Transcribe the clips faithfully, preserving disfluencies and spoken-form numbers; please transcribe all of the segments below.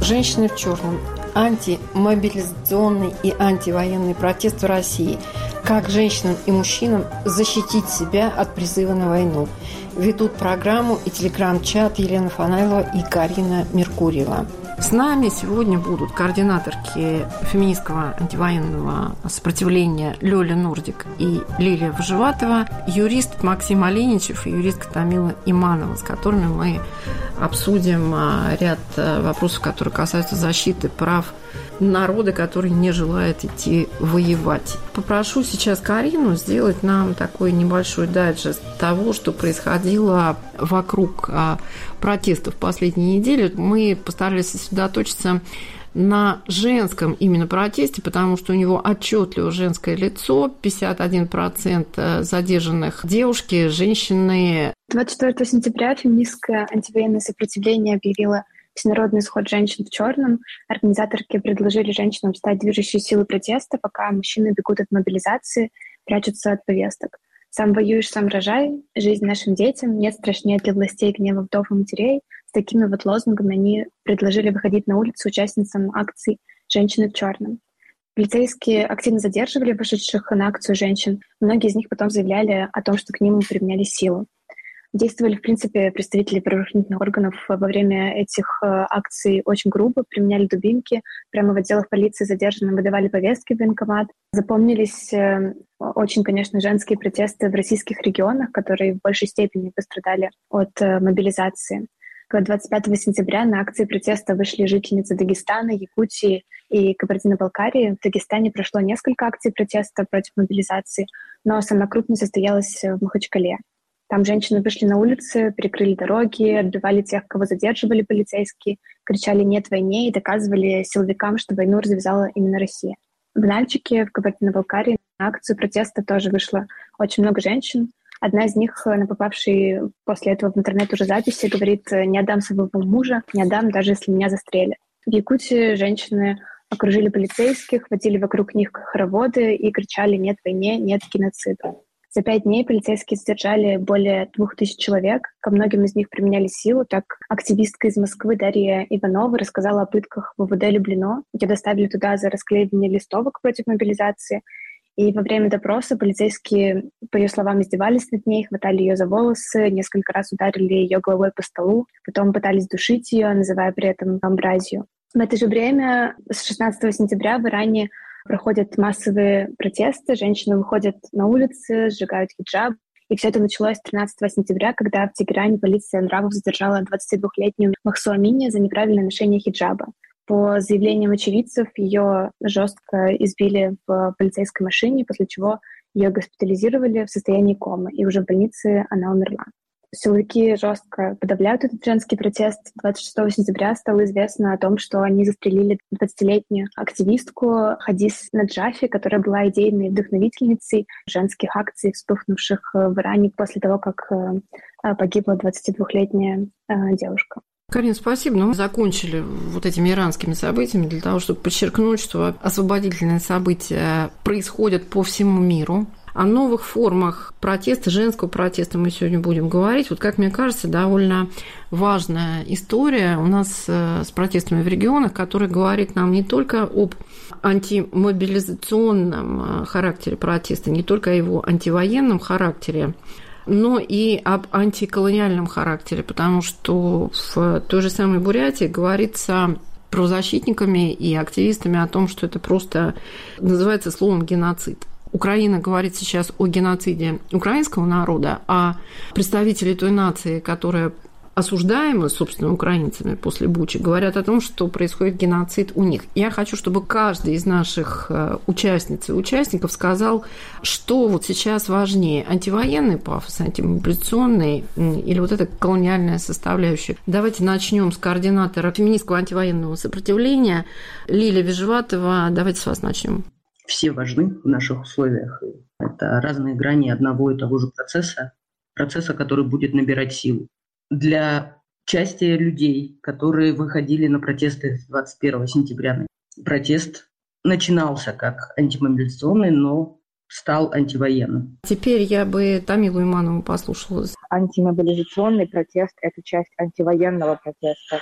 Женщины в черном. Антимобилизационный и антивоенный протест в России. Как женщинам и мужчинам защитить себя от призыва на войну. Ведут программу и телеграм-чат Елена Фанаилова и Карина Меркурьева. С нами сегодня будут координаторки феминистского антивоенного сопротивления Лёля Нурдик и Лилия Выживатова, юрист Максим Оленичев и юристка Тамила Иманова, с которыми мы обсудим ряд вопросов, которые касаются защиты прав народа, который не желает идти воевать. Попрошу сейчас Карину сделать нам такой небольшой дайджест того, что происходило вокруг протестов в последние недели. Мы постарались сосредоточиться на женском именно протесте, потому что у него отчетливо женское лицо, пятьдесят один процент задержанных девушки, женщины. двадцать четвёртого сентября феминистское антивоенное сопротивление объявило Всенародный исход женщин в черном. Организаторки предложили женщинам стать движущей силой протеста, пока мужчины бегут от мобилизации, прячутся от повесток. «Сам воюешь, сам рожай», «Жизнь нашим детям», «Нет страшнее для властей гнева вдов и матерей». С такими вот лозунгами они предложили выходить на улицу участницам акций «Женщины в черном». Полицейские активно задерживали вышедших на акцию женщин. Многие из них потом заявляли о том, что к ним применяли силу. Действовали, в принципе, представители правоохранительных органов во время этих э, акций очень грубо, применяли дубинки, прямо в отделах полиции задержанным выдавали повестки в военкомат. Запомнились э, очень, конечно, женские протесты в российских регионах, которые в большей степени пострадали от э, мобилизации. двадцать пятого сентября на акции протеста вышли жительницы Дагестана, Якутии и Кабардино-Балкарии. В Дагестане прошло несколько акций протеста против мобилизации, но самая крупная состоялась в Махачкале. Там женщины вышли на улицы, перекрыли дороги, отбивали тех, кого задерживали полицейские, кричали «нет войне» и доказывали силовикам, что войну развязала именно Россия. В Нальчике, в Кабардино-Балкарии, на акцию протеста тоже вышло очень много женщин. Одна из них, на попавшей после этого в интернет уже записи, говорит «не отдам своего мужа, не отдам, даже если меня застрелят». В Якутии женщины окружили полицейских, водили вокруг них хороводы и кричали «нет войне, нет геноциду». За пять дней полицейские задержали более двух тысяч человек. Ко многим из них применяли силу. Так, активистка из Москвы Дарья Иванова рассказала о пытках в ВВД Люблино, где доставили туда за расклеивание листовок против мобилизации. И во время допроса полицейские, по ее словам, издевались над ней, хватали ее за волосы, несколько раз ударили ее головой по столу, потом пытались душить ее, называя при этом амбразию. В это же время, с шестнадцатого сентября в Иране проходят массовые протесты, женщины выходят на улицы, сжигают хиджаб. И все это началось тринадцатого сентября, когда в Тегеране полиция нравов задержала двадцатидвухлетнюю Махсу Амини за неправильное ношение хиджаба. По заявлениям очевидцев, ее жестко избили в полицейской машине, после чего ее госпитализировали в состоянии комы, и уже в больнице она умерла. Силовики жестко подавляют этот женский протест. двадцать шестого сентября стало известно о том, что они застрелили двадцатилетнюю активистку Хадис Наджафи, которая была идейной вдохновительницей женских акций, вспыхнувших в Иране после того, как погибла двадцатидвухлетняя девушка. Карин, спасибо. Ну, мы закончили вот этими иранскими событиями для того, чтобы подчеркнуть, что освободительные события происходят по всему миру. О новых формах протеста, женского протеста мы сегодня будем говорить. Вот, как мне кажется, довольно важная история у нас с протестами в регионах, которая говорит нам не только об антимобилизационном характере протеста, не только о его антивоенном характере, но и об антиколониальном характере, потому что в той же самой Бурятии говорится правозащитниками и активистами о том, что это просто называется словом «геноцид». Украина говорит сейчас о геноциде украинского народа, а представители той нации, которая осуждаемы, собственно, украинцами после Бучи, говорят о том, что происходит геноцид у них. Я хочу, чтобы каждый из наших участниц и участников сказал, что вот сейчас важнее, антивоенный пафос, антимобилизационный или вот эта колониальная составляющая. Давайте начнем с координатора феминистского антивоенного сопротивления Лилия Выживатова. Давайте с вас начнем. Все важны в наших условиях. Это разные грани одного и того же процесса, процесса, который будет набирать силу. Для части людей, которые выходили на протесты двадцать первого сентября, протест начинался как антимобилизационный, но стал антивоенным. Теперь я бы Тамилу Иманову послушала. Антимобилизационный протест – это часть антивоенного протеста.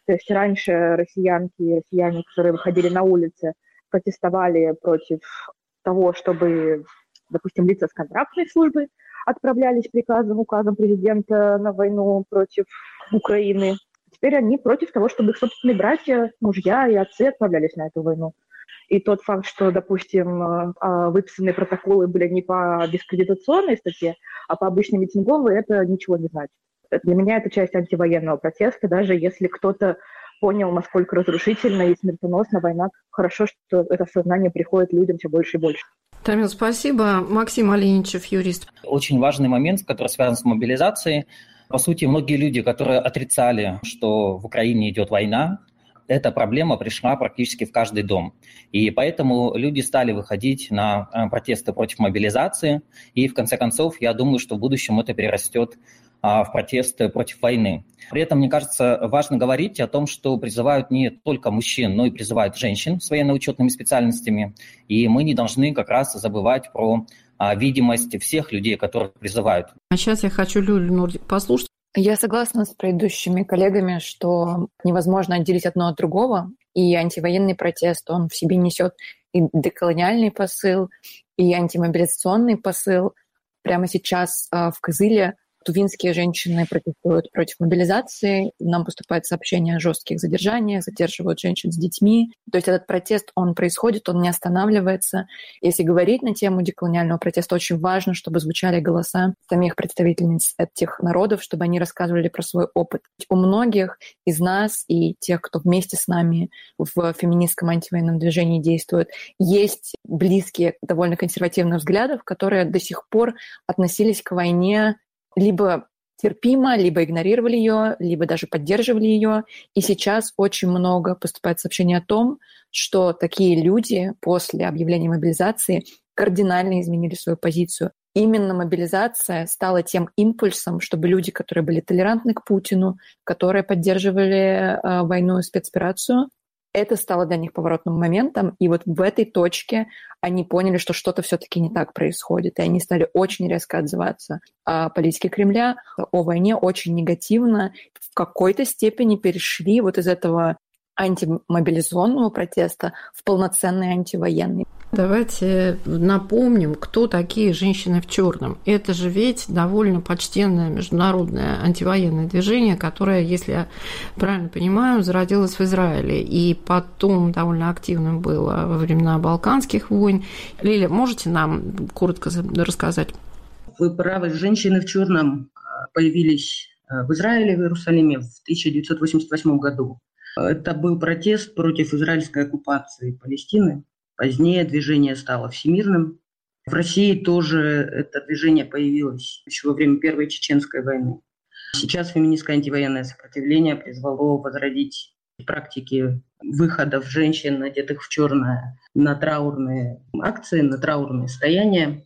То есть раньше россиянки и россияне, которые выходили на улицы, протестовали против того, чтобы, допустим, лица с контрактной службы отправлялись приказом, указом президента на войну против Украины. Теперь они против того, чтобы их собственные братья, мужья и отцы отправлялись на эту войну. И тот факт, что, допустим, выписанные протоколы были не по дискредитационной статье, а по обычной митинговой, это ничего не значит. Для меня это часть антивоенного протеста, даже если кто-то понял, насколько разрушительна и смертоносна война. Хорошо, что это сознание приходит людям все больше и больше. Тамил, спасибо. Максим Оленичев, юрист. Очень важный момент, который связан с мобилизацией. По сути, многие люди, которые отрицали, что в Украине идет война, эта проблема пришла практически в каждый дом. И поэтому люди стали выходить на протесты против мобилизации. И в конце концов, я думаю, что в будущем это перерастет в протесты против войны. При этом, мне кажется, важно говорить о том, что призывают не только мужчин, но и призывают женщин с военно-учетными специальностями. И мы не должны как раз забывать про видимость всех людей, которых призывают. А сейчас я хочу Люлю Нурдик послушать. Я согласна с предыдущими коллегами, что невозможно отделить одно от другого. И антивоенный протест, он в себе несет и деколониальный посыл, и антимобилизационный посыл. Прямо сейчас в Кызыле тувинские женщины протестуют против мобилизации. Нам поступает сообщение о жестких задержаниях, задерживают женщин с детьми. То есть этот протест, он происходит, он не останавливается. Если говорить на тему деколониального протеста, очень важно, чтобы звучали голоса самих представительниц этих народов, чтобы они рассказывали про свой опыт. У многих из нас и тех, кто вместе с нами в феминистском антивоенном движении действует, есть близкие довольно консервативных взглядов, которые до сих пор относились к войне либо терпимо, либо игнорировали ее, либо даже поддерживали ее. И сейчас очень много поступает сообщений о том, что такие люди после объявления мобилизации кардинально изменили свою позицию. Именно мобилизация стала тем импульсом, чтобы люди, которые были толерантны к Путину, которые поддерживали э, войну и спецоперацию, это стало для них поворотным моментом, и вот в этой точке они поняли, что что-то все-таки не так происходит, и они стали очень резко отзываться о политике Кремля, о войне очень негативно, в какой-то степени перешли вот из этого антимобилизационного протеста в полноценный антивоенный. Давайте напомним, кто такие женщины в черном. Это же ведь довольно почтенное международное антивоенное движение, которое, если я правильно понимаю, зародилось в Израиле и потом довольно активным было во времена Балканских войн. Лиля, можете нам коротко рассказать? Вы правы, женщины в черном появились в Израиле, в Иерусалиме в тысяча девятьсот восемьдесят восьмом году. Это был протест против израильской оккупации Палестины. Позднее движение стало всемирным. В России тоже это движение появилось еще во время Первой Чеченской войны. Сейчас феминистское антивоенное сопротивление призвало возродить практики выходов женщин, одетых в черное, на траурные акции, на траурные стояния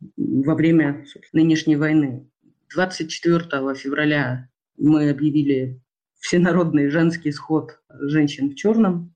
во время нынешней войны. двадцать четвёртого февраля мы объявили всенародный женский сход женщин в черном.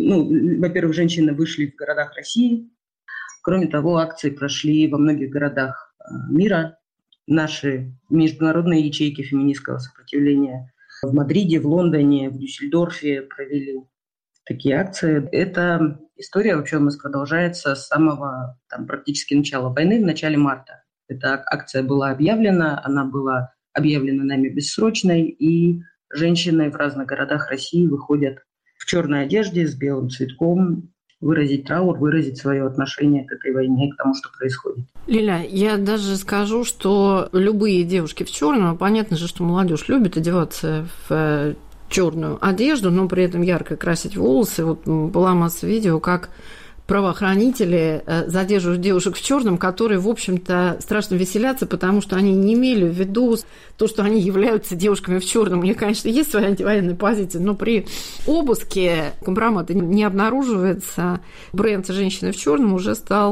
Ну, во-первых, женщины вышли в городах России. Кроме того, акции прошли во многих городах мира. Наши международные ячейки феминистского сопротивления в Мадриде, в Лондоне, в Дюссельдорфе провели такие акции. Эта история вообще у нас продолжается с самого там, практически начала войны, в начале марта. Эта акция была объявлена, она была объявлена нами бессрочной, и женщины в разных городах России выходят в черной одежде с белым цветком, выразить траур, выразить свое отношение к этой войне, к тому, что происходит. Лиля, я даже скажу, что любые девушки в черном, понятно же, что молодежь любит одеваться в черную одежду, но при этом ярко красить волосы. Вот была масса видео, как правоохранители задерживают девушек в черном, которые, в общем-то, страшно веселятся, потому что они не имели в виду то, что они являются девушками в черном. У них, конечно, есть своя антивоенная позиция, но при обыске компромата не обнаруживается. Бренд «Женщины в черном» уже стал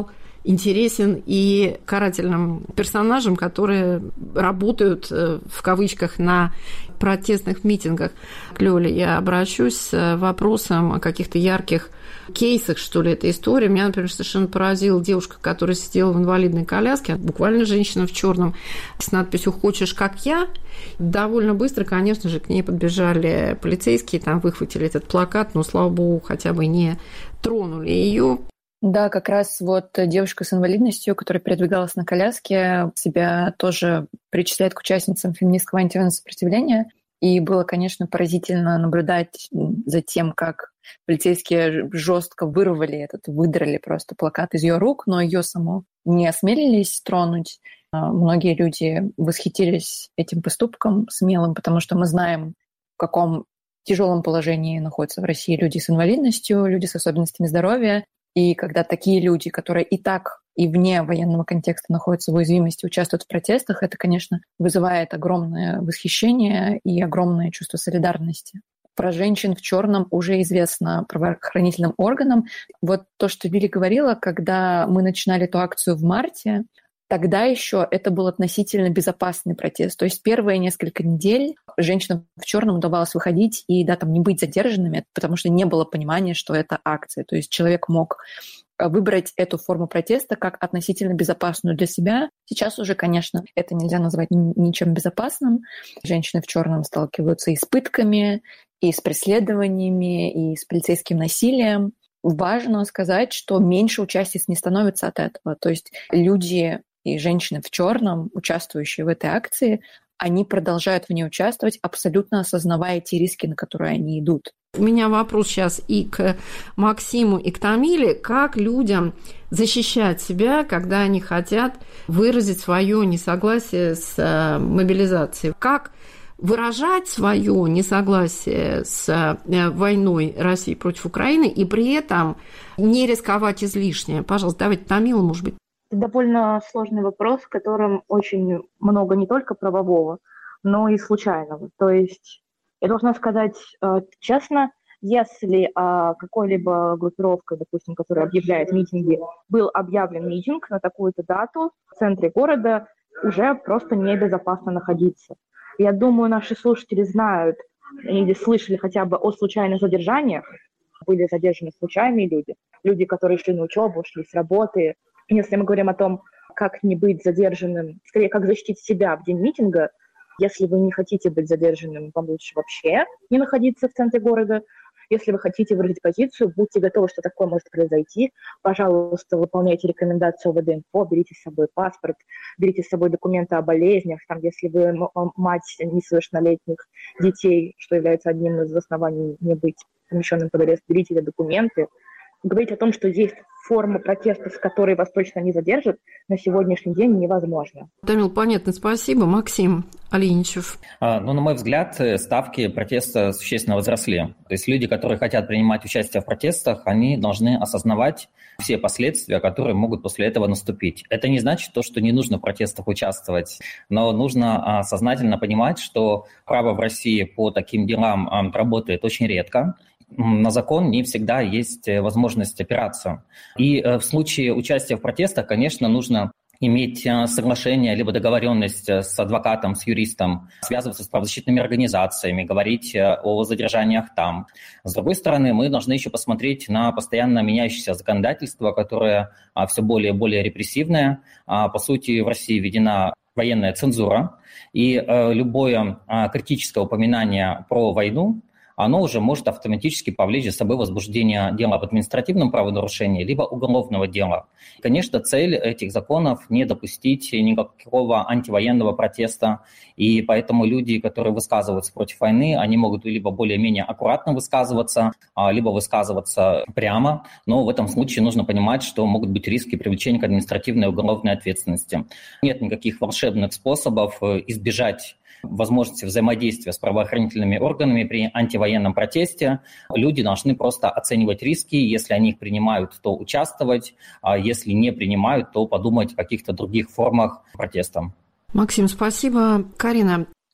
интересен и карательным персонажам, которые работают, в кавычках, на протестных митингах. К Лёле я обращусь с вопросом о каких-то ярких кейсах, что ли, эта история. Меня, например, совершенно поразила девушка, которая сидела в инвалидной коляске, буквально женщина в черном, с надписью «Хочешь, как я?». Довольно быстро, конечно же, к ней подбежали полицейские, там выхватили этот плакат, но, слава богу, хотя бы не тронули ее. Да, как раз вот девушка с инвалидностью, которая передвигалась на коляске, себя тоже причисляет к участницам феминистского антивоенного сопротивления. И было, конечно, поразительно наблюдать за тем, как полицейские жестко вырвали этот, выдрали просто плакат из ее рук, но ее саму не осмелились тронуть. Многие люди восхитились этим поступком смелым, потому что мы знаем, в каком тяжелом положении находятся в России люди с инвалидностью, люди с особенностями здоровья. И когда такие люди, которые и так, и вне военного контекста находятся в уязвимости, участвуют в протестах, это, конечно, вызывает огромное восхищение и огромное чувство солидарности. Про женщин в черном уже известно правоохранительным органам. Вот то, что Вилли говорила, когда мы начинали эту акцию в марте, тогда еще это был относительно безопасный протест. То есть первые несколько недель женщинам в черном удавалось выходить и да, там, не быть задержанными, потому что не было понимания, что это акция. То есть человек мог выбрать эту форму протеста как относительно безопасную для себя. Сейчас уже, конечно, это нельзя назвать ничем безопасным. Женщины в черном сталкиваются и с пытками, и с преследованиями, и с полицейским насилием. Важно сказать, что меньше участниц не становится от этого. То есть люди и женщины в черном, участвующие в этой акции, они продолжают в ней участвовать, абсолютно осознавая те риски, на которые они идут. У меня вопрос сейчас и к Максиму, и к Тамиле. Как людям защищать себя, когда они хотят выразить свое несогласие с мобилизацией? Как выражать свое несогласие с войной России против Украины и при этом не рисковать излишне? Пожалуйста, давайте Тамила, может быть. Это довольно сложный вопрос, в котором очень много не только правового, но и случайного. То есть я должна сказать честно, если какой-либо группировкой, допустим, которая объявляет митинги, был объявлен митинг на такую-то дату в центре города, уже просто небезопасно находиться. Я думаю, наши слушатели знают или слышали хотя бы о случайных задержаниях. Были задержаны случайные люди, люди, которые шли на учебу, шли с работы. Если мы говорим о том, как не быть задержанным, скорее, как защитить себя в день митинга, если вы не хотите быть задержанным, вам лучше вообще не находиться в центре города. Если вы хотите выразить позицию, будьте готовы, что такое может произойти. Пожалуйста, выполняйте рекомендации ОВД-инфо, берите с собой паспорт, берите с собой документы о болезнях. Там, если вы мать несовершеннолетних детей, что является одним из оснований не быть помещенным под арест, берите эти документы. Говорить о том, что есть форма протеста, с которой вас точно не задержат, на сегодняшний день невозможно. Тамил, понятно, спасибо. Максим Алиничев. А, ну, на мой взгляд, ставки протеста существенно возросли. То есть люди, которые хотят принимать участие в протестах, они должны осознавать все последствия, которые могут после этого наступить. Это не значит то, что не нужно в протестах участвовать, но нужно а, сознательно понимать, что право в России по таким делам а, работает очень редко. На закон не всегда есть возможность опираться. И в случае участия в протестах, конечно, нужно иметь соглашение либо договоренность с адвокатом, с юристом, связываться с правозащитными организациями, говорить о задержаниях там. С другой стороны, мы должны еще посмотреть на постоянно меняющееся законодательство, которое все более и более репрессивное. По сути, в России введена военная цензура, и любое критическое упоминание про войну, оно уже может автоматически повлечь за собой возбуждение дела об административном правонарушении либо уголовного дела. Конечно, цель этих законов не допустить никакого антивоенного протеста, и поэтому люди, которые высказываются против войны, они могут либо более-менее аккуратно высказываться, либо высказываться прямо, но в этом случае нужно понимать, что могут быть риски привлечения к административной и уголовной ответственности. Нет никаких волшебных способов избежать возможности взаимодействия с правоохранительными органами при антивоенном протесте. Люди должны просто оценивать риски. Если они их принимают, то участвовать. А если не принимают, то подумать о каких-то других формах протеста. Максим, спасибо. Карина,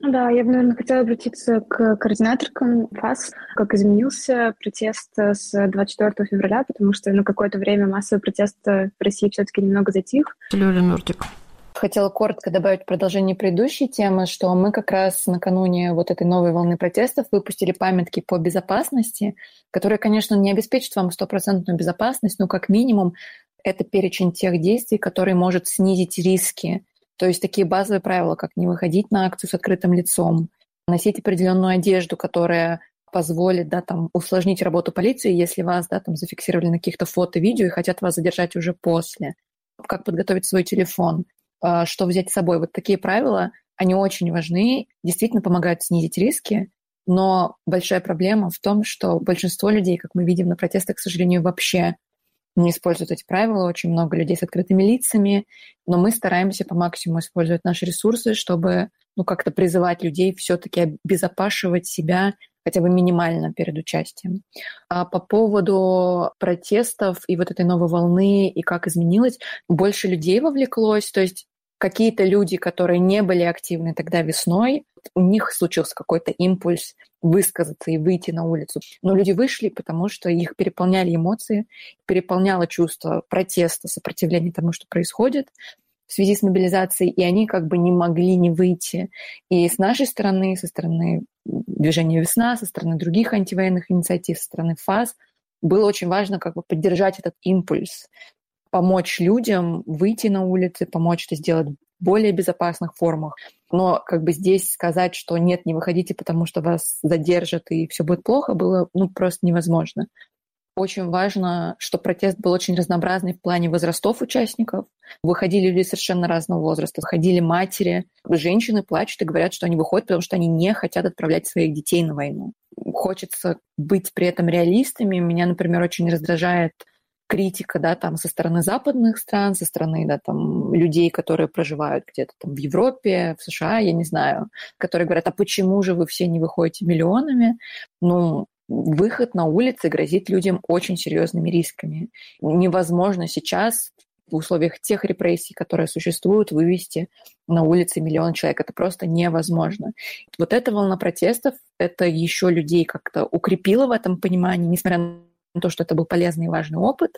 Да, я бы, наверное, хотела обратиться к координаторкам ФАС, как изменился протест с двадцать четвёртого февраля, потому что на какое-то время массовый протест в России все-таки немного затих. Лёля Нуртик. Хотела коротко добавить в продолжение предыдущей темы, что мы как раз накануне вот этой новой волны протестов выпустили памятки по безопасности, которые, конечно, не обеспечат вам стопроцентную безопасность, но как минимум это перечень тех действий, который может снизить риски. То есть такие базовые правила, как не выходить на акцию с открытым лицом, носить определенную одежду, которая позволит, да, там, усложнить работу полиции, если вас, да, там, зафиксировали на каких-то фото, видео и хотят вас задержать уже после. Как подготовить свой телефон, что взять с собой. Вот такие правила, они очень важны, действительно помогают снизить риски, но большая проблема в том, что большинство людей, как мы видим на протестах, к сожалению, вообще не используют эти правила, очень много людей с открытыми лицами, но мы стараемся по максимуму использовать наши ресурсы, чтобы, ну, как-то призывать людей все-таки обезопашивать себя хотя бы минимально перед участием. А по поводу протестов и вот этой новой волны, и как изменилось, больше людей вовлеклось, то есть какие-то люди, которые не были активны тогда весной, у них случился какой-то импульс высказаться и выйти на улицу. Но люди вышли, потому что их переполняли эмоции, переполняло чувство протеста, сопротивления тому, что происходит в связи с мобилизацией, и они как бы не могли не выйти. И с нашей стороны, со стороны движения «Весна», со стороны других антивоенных инициатив, со стороны ФАС, было очень важно как бы поддержать этот импульс, помочь людям выйти на улицы, помочь это сделать в более безопасных формах. Но как бы здесь сказать, что нет, не выходите, потому что вас задержат и все будет плохо, было ну, просто невозможно. Очень важно, что протест был очень разнообразный в плане возрастов участников. Выходили люди совершенно разного возраста. Выходили матери, женщины плачут и говорят, что они выходят, потому что они не хотят отправлять своих детей на войну. Хочется быть при этом реалистами. Меня, например, очень раздражает критика, да, там, со стороны западных стран, со стороны, да, там, людей, которые проживают где-то там в Европе, в США, я не знаю, которые говорят, а почему же вы все не выходите миллионами? Ну, выход на улицы грозит людям очень серьезными рисками. Невозможно сейчас в условиях тех репрессий, которые существуют, вывести на улицы миллион человек. Это просто невозможно. Вот эта волна протестов, это еще людей как-то укрепило в этом понимании, несмотря на то, что это был полезный и важный опыт,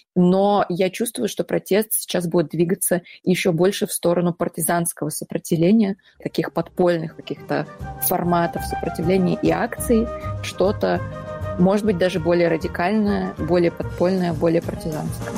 но я чувствую, что протест сейчас будет двигаться еще больше в сторону партизанского сопротивления, таких подпольных каких-то форматов сопротивления и акций, что-то, может быть, даже более радикальное, более подпольное, более партизанское.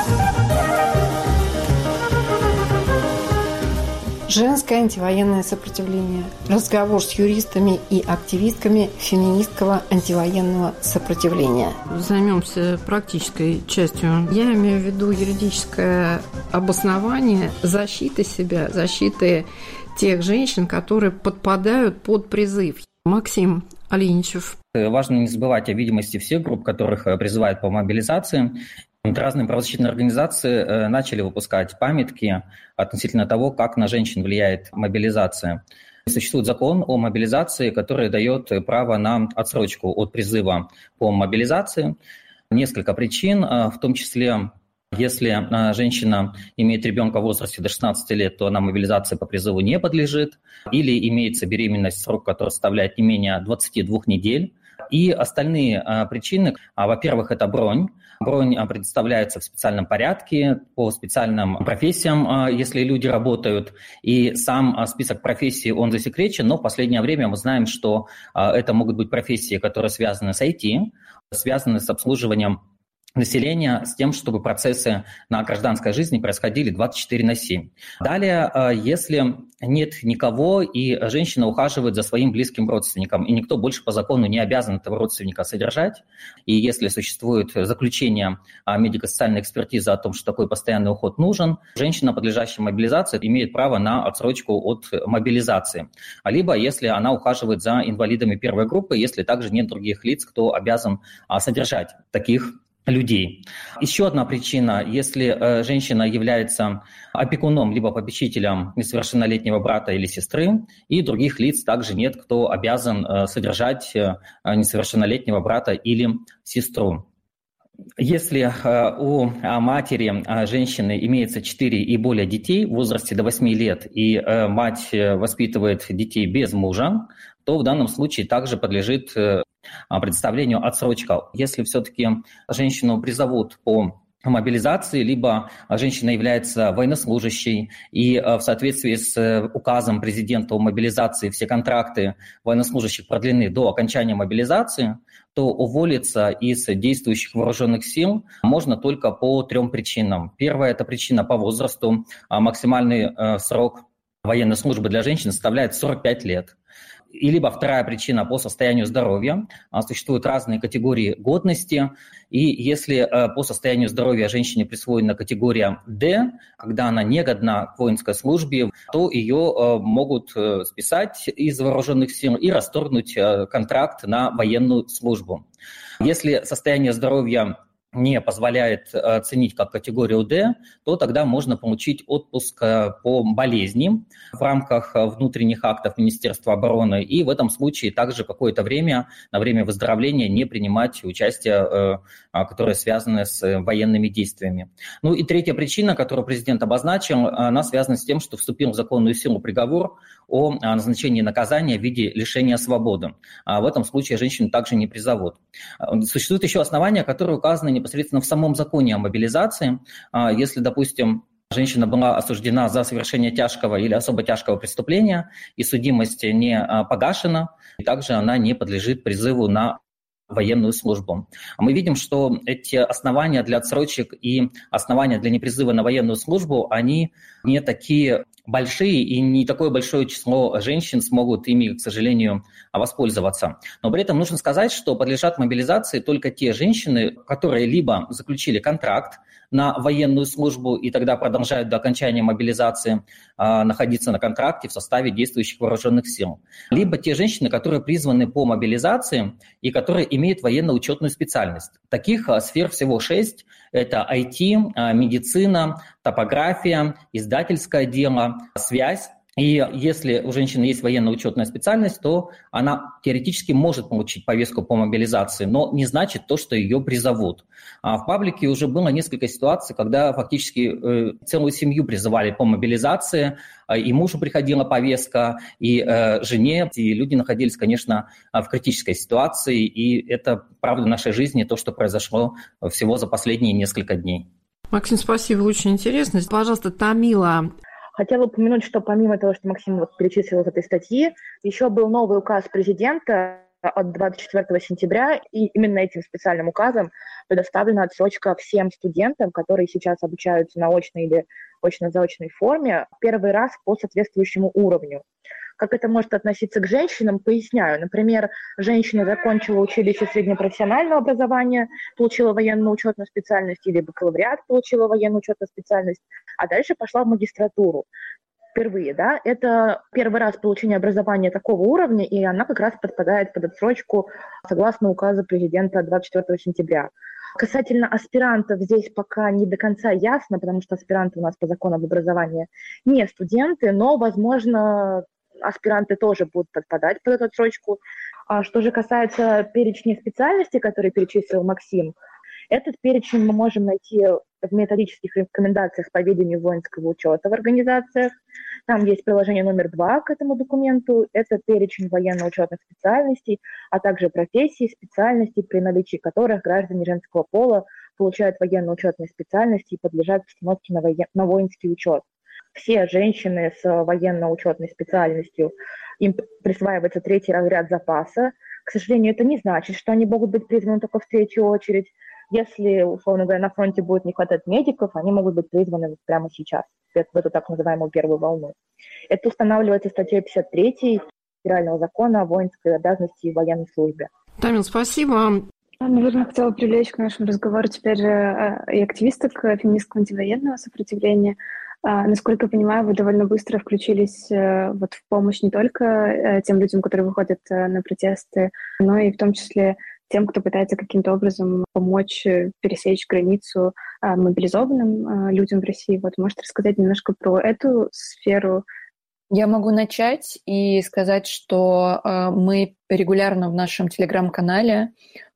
Женское антивоенное сопротивление. Разговор с юристами и активистками феминистского антивоенного сопротивления. Займемся практической частью. Я имею в виду юридическое обоснование защиты себя, защиты тех женщин, которые подпадают под призыв. Максим Алиничев. Важно не забывать о видимости всех групп, которых призывают по мобилизации. Разные правозащитные организации начали выпускать памятки относительно того, как на женщин влияет мобилизация. Существует закон о мобилизации, который дает право на отсрочку от призыва по мобилизации. Несколько причин, в том числе, если женщина имеет ребенка в возрасте до шестнадцати лет, то она мобилизации по призыву не подлежит, или имеется беременность, срок которой составляет не менее двадцати двух недель. И остальные а, причины, а, во-первых, это бронь. Бронь а, предоставляется в специальном порядке, по специальным профессиям, а, если люди работают. И сам а, список профессий, он засекречен, но в последнее время мы знаем, что а, это могут быть профессии, которые связаны с ай ти, связаны с обслуживанием населения, с тем, чтобы процессы на гражданской жизни происходили двадцать четыре на семь. Далее, если нет никого, и женщина ухаживает за своим близким родственником, и никто больше по закону не обязан этого родственника содержать, и если существует заключение медико-социальной экспертизы о том, что такой постоянный уход нужен, женщина, подлежащая мобилизации, имеет право на отсрочку от мобилизации. Либо если она ухаживает за инвалидами первой группы, если также нет других лиц, кто обязан содержать таких людей. Еще одна причина, если э, женщина является опекуном либо попечителем несовершеннолетнего брата или сестры, и других лиц также нет, кто обязан э, содержать э, несовершеннолетнего брата или сестру. Если у матери, женщины, имеется четыре и более детей в возрасте до восьми лет, и мать воспитывает детей без мужа, то в данном случае также подлежит предоставлению отсрочка. Если все-таки женщину призовут по мобилизации, либо женщина является военнослужащей, и в соответствии с указом президента о мобилизации все контракты военнослужащих продлены до окончания мобилизации, то уволиться из действующих вооруженных сил можно только по трем причинам. Первая – это причина по возрасту. Максимальный срок военной службы для женщин составляет сорок пять лет. И либо вторая причина по состоянию здоровья. Существуют разные категории годности. И если по состоянию здоровья женщине присвоена категория D, когда она не годна к воинской службе, то ее могут списать из вооруженных сил и расторгнуть контракт на военную службу. Если состояние здоровья не позволяет оценить как категорию D, то тогда можно получить отпуск по болезни в рамках внутренних актов Министерства обороны и в этом случае также какое-то время, на время выздоровления не принимать участие, которое связано с военными действиями. Ну и третья причина, которую президент обозначил, она связана с тем, что вступил в законную силу приговор о назначении наказания в виде лишения свободы. В этом случае женщину также не призовут. Существуют еще основания, которые указаны непосредственно в самом законе о мобилизации. Если, допустим, женщина была осуждена за совершение тяжкого или особо тяжкого преступления, и судимость не погашена, также она не подлежит призыву на военную службу. Мы видим, что эти основания для отсрочек и основания для непризыва на военную службу, они не такие большие, и не такое большое число женщин смогут ими, к сожалению, воспользоваться. Но при этом нужно сказать, что подлежат мобилизации только те женщины, которые либо заключили контракт на военную службу и тогда продолжают до окончания мобилизации э, находиться на контракте в составе действующих вооруженных сил, либо те женщины, которые призваны по мобилизации и которые имеют военно-учетную специальность. Таких э, сфер всего шесть. Это ай ти, э, медицина, топография, издательское дело, связь. И если у женщины есть военно-учетная специальность, то она теоретически может получить повестку по мобилизации, но не значит то, что ее призовут. А в паблике уже было несколько ситуаций, когда фактически э, целую семью призывали по мобилизации, э, и мужу приходила повестка, и э, жене. И люди находились, конечно, в критической ситуации, и это правда нашей жизни, то, что произошло всего за последние несколько дней. Максим, спасибо, очень интересно. Пожалуйста, Тамила. Хотела упомянуть, что помимо того, что Максим вот перечислил из этой статьи, еще был новый указ президента от двадцать четвёртого сентября, и именно этим специальным указом предоставлена отсрочка всем студентам, которые сейчас обучаются на очной или очно-заочной форме, первый раз по соответствующему уровню. Как это может относиться к женщинам, поясняю. Например, женщина закончила училище среднепрофессионального образования, получила военно-учетную специальность, или бакалавриат, получила военно-учетную специальность, а дальше пошла в магистратуру. Впервые, да, это первый раз получение образования такого уровня, и она как раз подпадает под отсрочку согласно указу президента двадцать четвёртого сентября. Касательно аспирантов здесь пока не до конца ясно, потому что аспиранты у нас по закону об образовании не студенты, но, возможно, аспиранты тоже будут подпадать под эту отсрочку. А что же касается перечня специальностей, которые перечислил Максим, этот перечень мы можем найти в методических рекомендациях по ведению воинского учета в организациях. Там есть приложение номер два к этому документу. Это перечень военно-учетных специальностей, а также профессий, специальностей, при наличии которых граждане женского пола получают военно-учетные специальности и подлежат постановке на, воен... на воинский учет. Все женщины с военно-учетной специальностью, им присваивается третий разряд запаса. К сожалению, это не значит, что они могут быть призваны только в третью очередь. Если, условно говоря, на фронте будет не хватать медиков, они могут быть призваны прямо сейчас, в эту так называемую первую волну. Это устанавливается статьей пятьдесят три Федерального закона о воинской обязанности и военной службе. Тамил, спасибо. Наверное, хотела привлечь к нашему разговору теперь и активисток феминистского антивоенного сопротивления. Насколько я понимаю, вы довольно быстро включились вот в помощь не только тем людям, которые выходят на протесты, но и в том числе тем, кто пытается каким-то образом помочь пересечь границу мобилизованным людям в России. Вот, можете рассказать немножко про эту сферу? Я могу начать и сказать, что мы регулярно в нашем телеграм-канале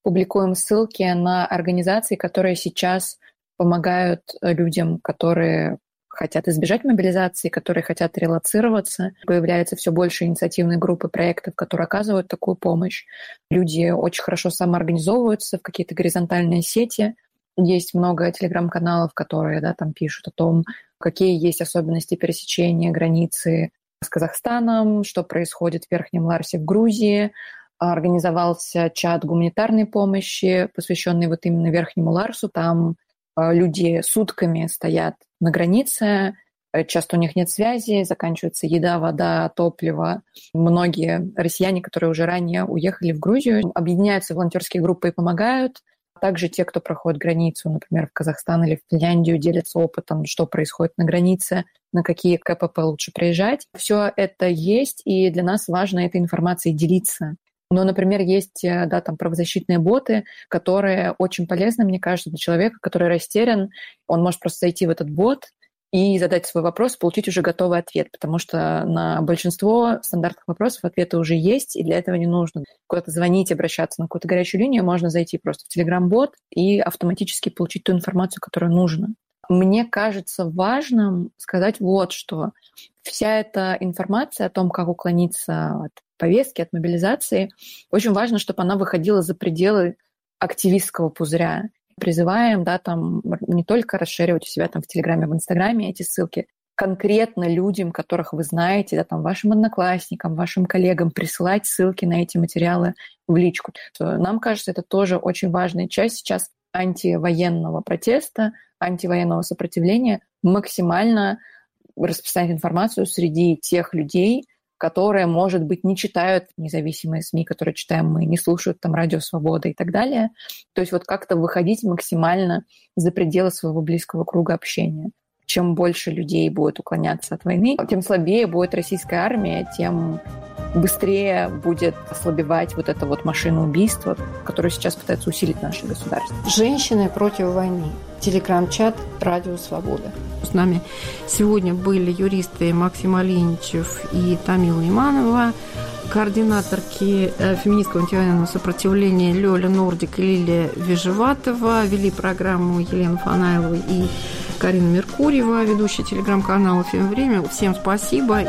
публикуем ссылки на организации, которые сейчас помогают людям, которые хотят избежать мобилизации, которые хотят релоцироваться. Появляется все больше инициативных групп и проектов, которые оказывают такую помощь. Люди очень хорошо самоорганизовываются в какие-то горизонтальные сети. Есть много телеграм-каналов, которые да, там пишут о том, какие есть особенности пересечения границы с Казахстаном, что происходит в Верхнем Ларсе в Грузии. Организовался чат гуманитарной помощи, посвященный вот именно Верхнему Ларсу. Там люди сутками стоят на границе, часто у них нет связи, заканчивается еда, вода, топливо. Многие россияне, которые уже ранее уехали в Грузию, объединяются в волонтерские группы и помогают. Также те, кто проходит границу, например, в Казахстан или в Финляндию, делятся опытом, что происходит на границе, на какие КПП лучше приезжать. Все это есть, и для нас важно этой информацией делиться. Но, например, есть да, там, правозащитные боты, которые очень полезны, мне кажется, для человека, который растерян. Он может просто зайти в этот бот и задать свой вопрос, получить уже готовый ответ, потому что на большинство стандартных вопросов ответы уже есть, и для этого не нужно куда-то звонить, обращаться на какую-то горячую линию. Можно зайти просто в Telegram-бот и автоматически получить ту информацию, которую нужно. Мне кажется важным сказать вот что. Вся эта информация о том, как уклониться от повестки, от мобилизации, очень важно, чтобы она выходила за пределы активистского пузыря. Призываем, да, там не только расширивать у себя там в Телеграме, в Инстаграме эти ссылки, конкретно людям, которых вы знаете, да, там вашим одноклассникам, вашим коллегам присылать ссылки на эти материалы в личку. Нам кажется, это тоже очень важная часть сейчас антивоенного протеста, антивоенного сопротивления, максимально распространять информацию среди тех людей, которые, может быть, не читают независимые СМИ, которые читаем мы, не слушают там Радио Свобода и так далее. То есть вот как-то выходить максимально за пределы своего близкого круга общения. Чем больше людей будет уклоняться от войны, тем слабее будет российская армия, тем быстрее будет ослабевать вот эта вот машина убийства, которую сейчас пытается усилить наше государство. Женщины против войны. Телеграм-чат «Радио Свобода». С нами сегодня были юристы Максим Оленичев и Тамила Иманова, координаторки феминистского антивоенного сопротивления Лёля Нордик и Лилия Вижеватова. Вели программу Елена Фанайлова и Карина Меркурьева, ведущая телеграм-канала «Фемвремя». Всем спасибо.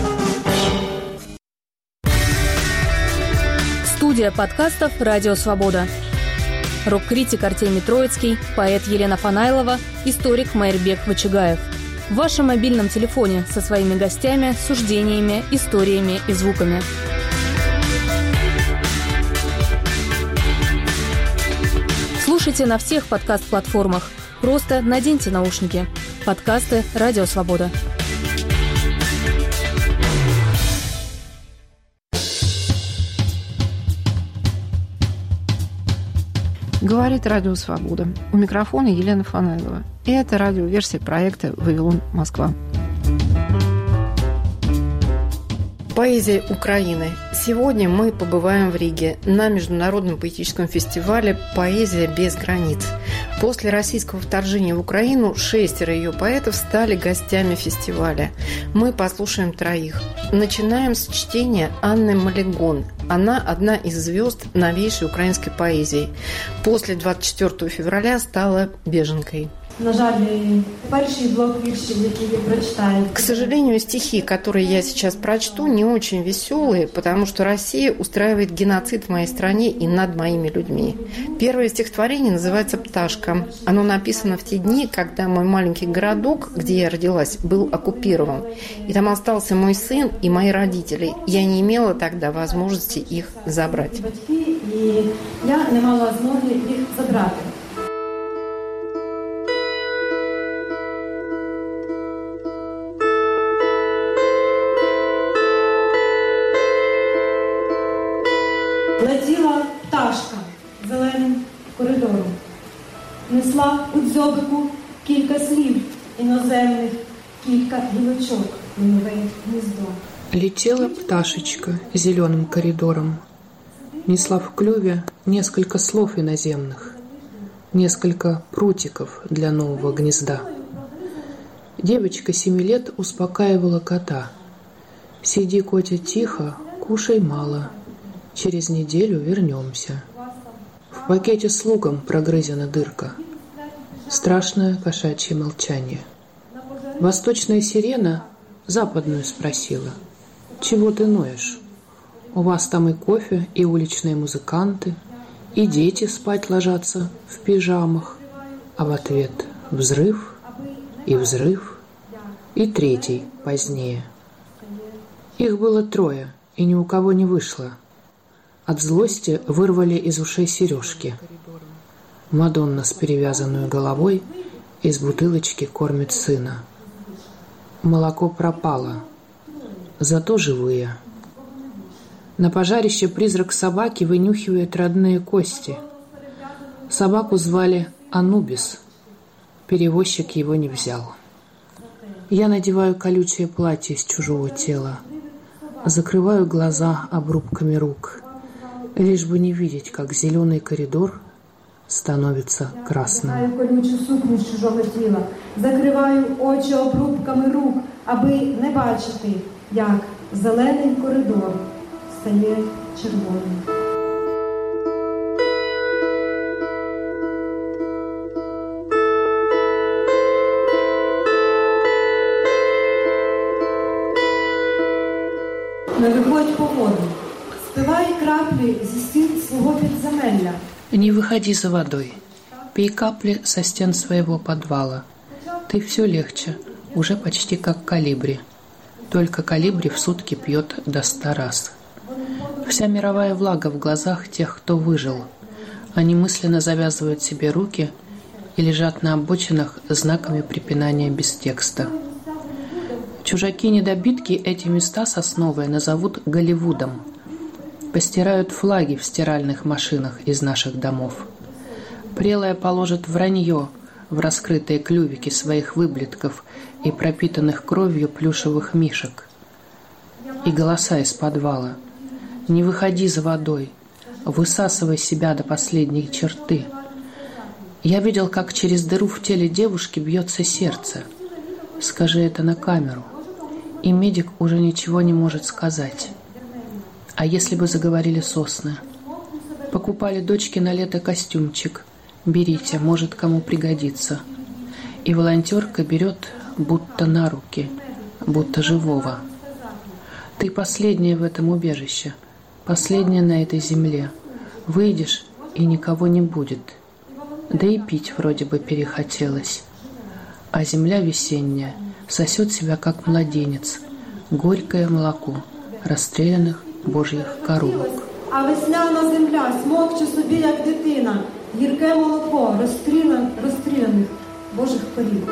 Студия подкастов «Радио Свобода». Рок-критик Артемий Троицкий, поэт Елена Фанайлова, историк Майрбек Вачигаев. В вашем мобильном телефоне со своими гостями, суждениями, историями и звуками. Слушайте на всех подкаст-платформах. Просто наденьте наушники. Подкасты «Радио Свобода». Говорит Радио Свобода. У микрофона Елена Фанайлова. И это радиоверсия проекта «Вавилон, Москва». Поэзия Украины. Сегодня мы побываем в Риге на международном поэтическом фестивале «Поэзия без границ». После российского вторжения в Украину шестеро ее поэтов стали гостями фестиваля. Мы послушаем троих. Начинаем с чтения Анны Малегон. Она одна из звезд новейшей украинской поэзии. После двадцать четвёртого февраля стала беженкой. На жаль, перший блок віршів, які ви прочитаєте. К сожалению, стихи, которые я сейчас прочту, не очень веселые, потому что Россия устраивает геноцид в моей стране и над моими людьми. Первое стихотворение называется «Пташка». Оно написано в те дни, когда мой маленький городок, где я родилась, был оккупирован. И там остался мой сын и мои родители. Я не имела тогда возможности их забрать. И я не имела возможности их забрать. Летіла пташка зеленим коридором, несла у дзьобику кілька слів іноземних, кілька гілочок у нове гніздо. Летела пташечка зеленым коридором, несла в клюве несколько слов иноземных, несколько прутиков для нового гнезда. Девочка семи лет успокаивала кота. «Сиди, котя, тихо, кушай мало. Через неделю вернемся». В В пакете с луком прогрызена дырка. Страшное кошачье молчание. Восточная сирена западную спросила: «Чего ты ноешь? У вас там и кофе, и уличные музыканты, и дети спать ложатся в пижамах». А в ответ взрыв и взрыв, и третий позднее. Их было трое, и ни у кого не вышло. От злости вырвали из ушей сережки. Мадонна с перевязанной головой из бутылочки кормит сына. Молоко пропало, зато живые. На пожарище призрак собаки вынюхивает родные кости. Собаку звали Анубис. Перевозчик его не взял. Я надеваю колючее платье из чужого тела. Закрываю глаза обрубками рук, лишь бы не видеть, как зеленый коридор становиться красным. Закриваю колючу сукню з чужого тіла, закриваю очі обрубками рук, аби не бачити, як зелений коридор стає червоним. Не виходь по воду, спивай краплі зі стін свого підземелля. Не выходи за водой. Пей капли со стен своего подвала. Ты все легче, уже почти как колибри. Только колибри в сутки пьет до ста раз. Вся мировая влага в глазах тех, кто выжил. Они мысленно завязывают себе руки и лежат на обочинах знаками препинания без текста. Чужаки-недобитки эти места сосновые назовут Голливудом. Постирают флаги в стиральных машинах из наших домов. Прелая положит вранье в раскрытые клювики своих выблетков и пропитанных кровью плюшевых мишек. И голоса из подвала: «Не выходи за водой, высасывай себя до последней черты». Я видел, как через дыру в теле девушки бьется сердце. Скажи это на камеру. И медик уже ничего не может сказать. А если бы заговорили сосны? Покупали дочке на лето костюмчик. Берите, может, кому пригодится. И волонтерка берет будто на руки, будто живого. Ты последняя в этом убежище, последняя на этой земле. Выйдешь, и никого не будет. Да и пить вроде бы перехотелось. А земля весенняя сосет себя, как младенец, горькое молоко расстрелянных божьих коровок. А весняна земля смокче собі, як дитина, гірке молоко розстріляних божих корів.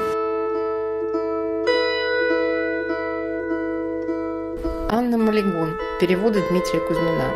Анна Малигун. Переводы Дмитрия Кузьмина.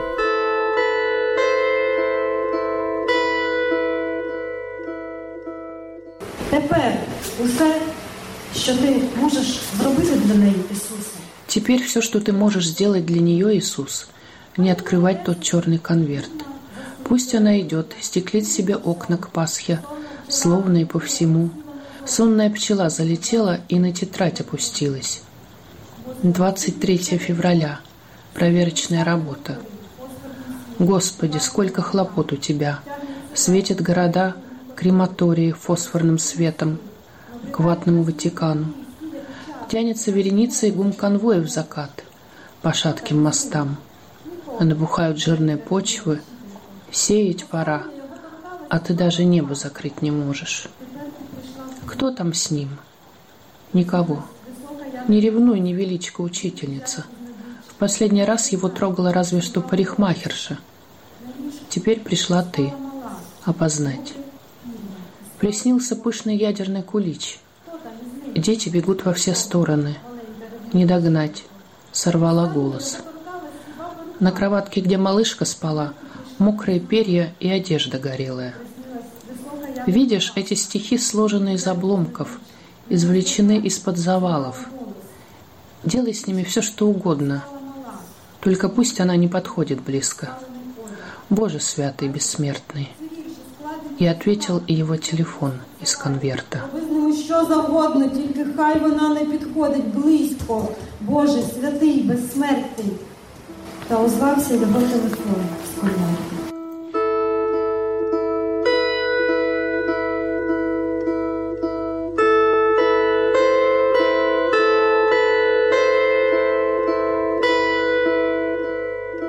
Тепер усе, що ти можеш зробити для неї, Ісусе. Теперь все, что ты можешь сделать для нее, Иисус, не открывать тот черный конверт. Пусть она идет, стеклит себе окна к Пасхе, словно по всему. Сонная пчела залетела и на тетрадь опустилась. двадцать третьего февраля. Проверочная работа. Господи, сколько хлопот у Тебя. Светят города, крематории фосфорным светом, к ватному Ватикану. Тянется вереница и гум конвоев в закат по шатким мостам. Набухают жирные почвы. Сеять пора, а ты даже небо закрыть не можешь. Кто там с ним? Никого. Не ревнуй, невеличко учительница. В последний раз его трогала разве что парикмахерша. Теперь пришла ты опознать. Приснился пышный ядерный кулич. Дети бегут во все стороны. Не догнать. Сорвала голос. На кроватке, где малышка спала, мокрые перья и одежда горелая. Видишь, эти стихи сложены из обломков, извлечены из-под завалов. Делай с ними все, что угодно. Только пусть она не подходит близко. Боже святый, бессмертный. И ответил и его телефон из конверта. Що завгодно, тільки хай вона не підходить близько. Боже, святий, безсмертний. Та озвався його телефон з конверта.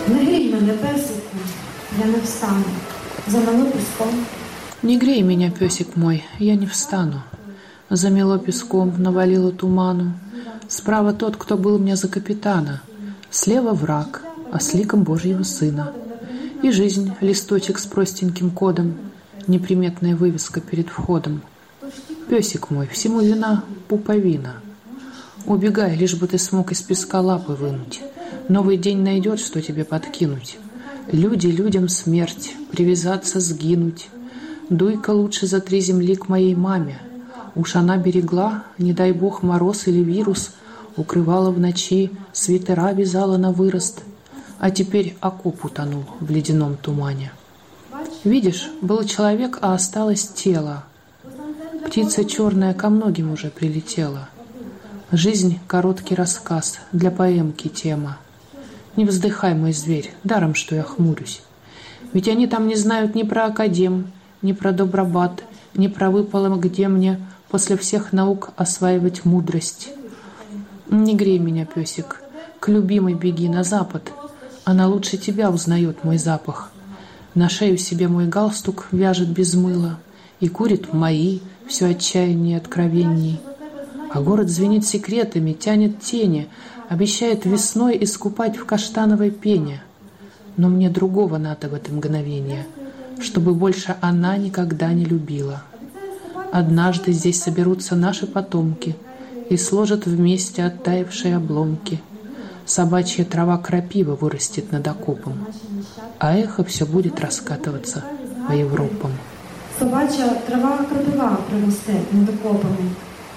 Не грій мене, песику, я не встану. Замело песком. Не грей меня, песик мой, я не встану. Замело песком, навалило туману. Справа тот, кто был мне за капитана. Слева враг, а с ликом Божьего Сына. И жизнь, листочек с простеньким кодом, неприметная вывеска перед входом. Песик мой, всему вина пуповина. Убегай, лишь бы ты смог из песка лапы вынуть. Новый день найдет, что тебе подкинуть. Люди, людям смерть, привязаться, сгинуть. Дуй-ка лучше за три земли к моей маме. Уж она берегла, не дай бог мороз или вирус, укрывала в ночи, свитера вязала на вырост. А теперь окоп утонул в ледяном тумане. Видишь, был человек, а осталось тело. Птица черная ко многим уже прилетела. Жизнь — короткий рассказ, для поэмки тема. Не вздыхай, мой зверь, даром, что я хмурюсь. Ведь они там не знают ни про академ, ни про добробат, ни про выпало, где мне после всех наук осваивать мудрость. Не грей меня, песик, к любимой беги на запад. Она лучше тебя узнает мой запах. На шею себе мой галстук вяжет без мыла и курит мои, все отчаяннее откровенней. А город звенит секретами, тянет тени, обещает весной искупать в каштановой пене. Но мне другого надо в это мгновение, чтобы больше она никогда не любила. Однажды здесь соберутся наши потомки и сложат вместе оттаившие обломки. Собачья трава крапива вырастет над окопом, а эхо все будет раскатываться по Европам. Собачья трава крапива проросте над окопами.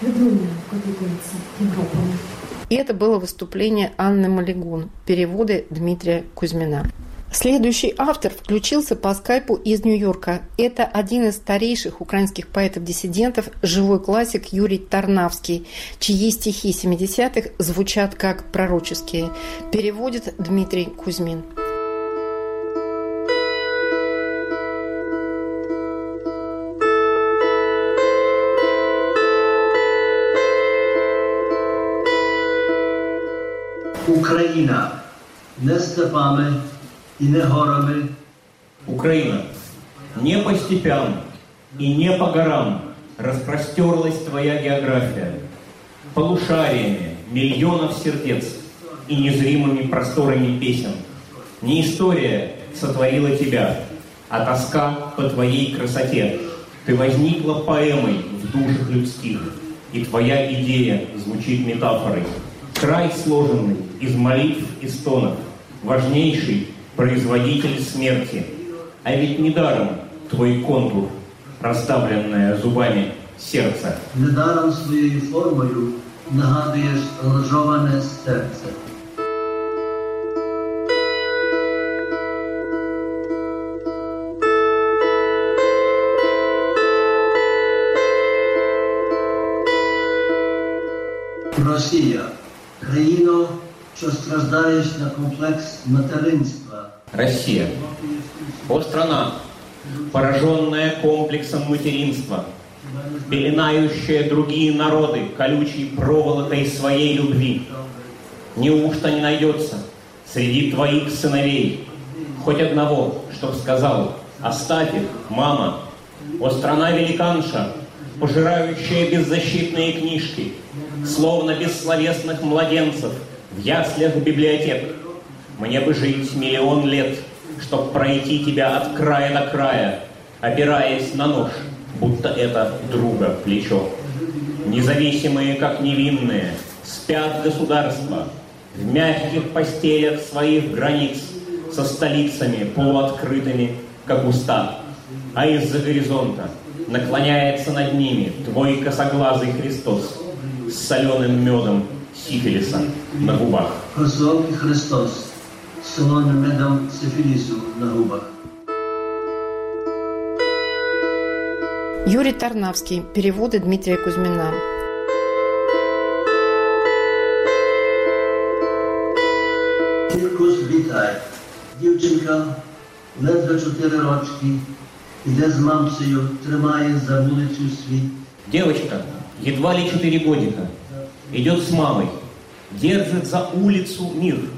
И это было выступление Анны Малигун, переводы Дмитрия Кузьмина. Следующий автор включился по скайпу из Нью-Йорка. Это один из старейших украинских поэтов-диссидентов, живой классик Юрий Тарнавский, чьи стихи семидесятых звучат как пророческие. Переводит Дмитрий Кузьмин. Україна не степами и не горами. Украина, не по степям и не по горам распростерлась твоя география, полушариями миллионов сердец и незримыми просторами песен. Не история сотворила тебя, а тоска по твоей красоте. Ты возникла поэмой в душах людских, и твоя идея звучит метафорой. Край, сложенный из молитв и стонов, важнейший производитель смерти. А ведь недаром твой контур, раздавленное зубами сердце. Недаром своєю формою нагадуєш розжоване серце. Росія. Країно, що страждаєш на комплекс материнства. Россия. О, страна, пораженная комплексом материнства, пеленающая другие народы колючей проволокой своей любви. Неужто не найдется среди твоих сыновей хоть одного, чтоб сказал: оставь их, мама. О, страна великанша, пожирающая беззащитные книжки, словно бессловесных младенцев в яслях библиотек. Мне бы жить миллион лет, чтоб пройти тебя от края до края, опираясь на нож, будто это друга плечо. Независимые, как невинные, спят государства в мягких постелях своих границ, со столицами полуоткрытыми, как уста. А из-за горизонта наклоняется над ними твой косоглазый Христос с соленым медом сифилиса на губах. Косоокий Христос с соленым медом сифилису на губах. Юрий Тарнавский. Переводы Дмитрия Кузьмина. Циркус вітай. Дівчинка, ледве чотири рочки, іде з мамцею, тримає за вулицю світ. Девочка, едва ли четыре годика, идет с мамой, держит за улицу мир.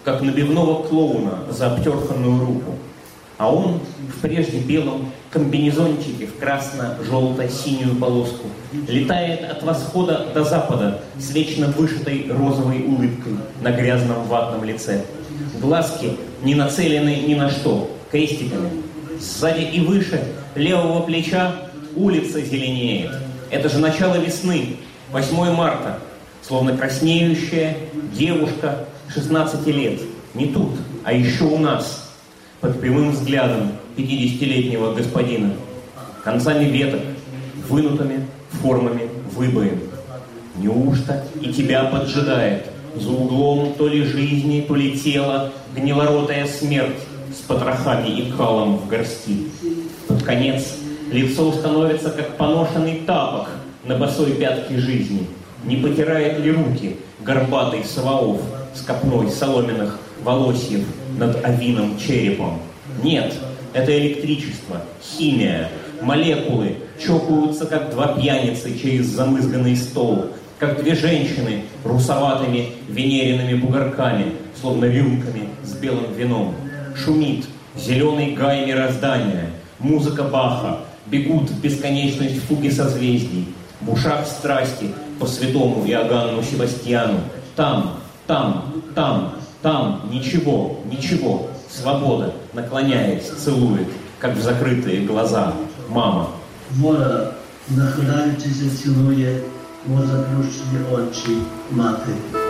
как набивного клоуна за обтерханную руку. А он в прежде белом комбинезончике в красно-желто-синюю полоску летает от восхода до запада с вечно вышитой розовой улыбкой на грязном ватном лице. Глазки не нацелены ни на что, крестиками. Сзади и выше левого плеча улица зеленеет. Это же начало весны, восьмое марта, словно краснеющая девушка шестнадцати лет. Не тут, а еще у нас. Под прямым взглядом пятидесятилетнего господина, концами веток, вынутыми формами выбоин. Неужто и тебя поджидает за углом то ли жизни, то ли тела гнилоротая смерть с потрохами и калом в горсти? Под конец лицо становится, как поношенный тапок на босой пятке жизни. Не потирает ли руки горбатый Саваоф с копной соломенных волосьев над овиным черепом? Нет, это электричество, химия, молекулы чокаются, как два пьяницы через замызганный стол, как две женщины русоватыми венериными бугорками, словно рюмками с белым вином. Шумит зеленый гай мироздания, музыка Баха, бегут в бесконечность фуги созвездий, в ушах страсти по святому Иоганну Себастьяну. Там, там, там, там, ничего, ничего. Свобода, наклоняясь, целует, как в закрытые глаза. Мама. Воля, нахиляючись, цілує, мо заплющені очі мати.